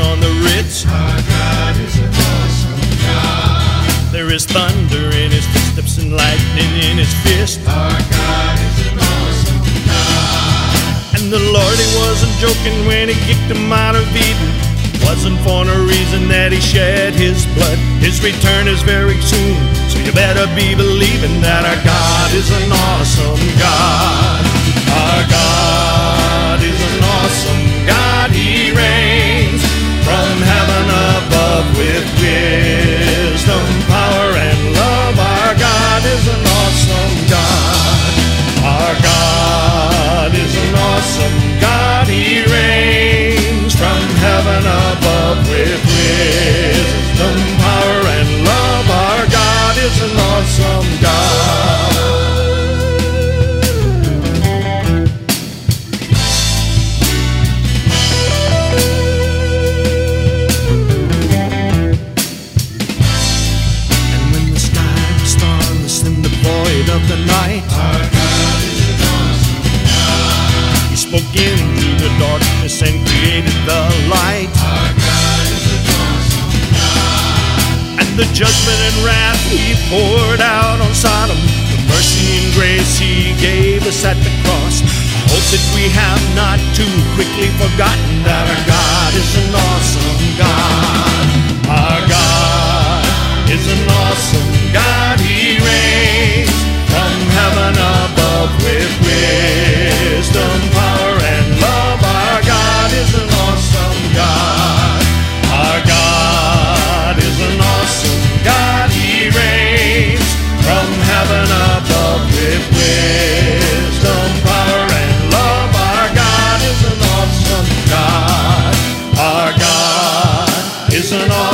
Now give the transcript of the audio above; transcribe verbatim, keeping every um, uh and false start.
on the Ritz. Our God is an awesome God. There is thunder in his footsteps and lightning in his fist. Our God is an awesome God. And the Lord, he wasn't joking when he kicked him out of Eden. Wasn't for no reason that he shed his blood. His return is very soon, so you better be believing that our God is an awesome God. Our God is an awesome God. He reigns from heaven above with wisdom, power, and love. Our God is an awesome God. Our God is an awesome God. He reigns from heaven above with wisdom, power, and love. Our God is an awesome God. And when the sky was starless in the void of the night, Our God is an awesome God. he spoke into the darkness and created the light. Our God is an awesome God. And the judgment and wrath he poured out on Sodom, the mercy and grace he gave us at the cross. I hope that we have not too quickly forgotten that our God is an awesome God. Our God is an awesome God. He reigns from heaven above with wisdom, power, and love. Our God is an awesome God. Our God is an awesome God. He reigns from heaven above with wisdom, power, and love. Our God is an awesome God. Our God is an awesome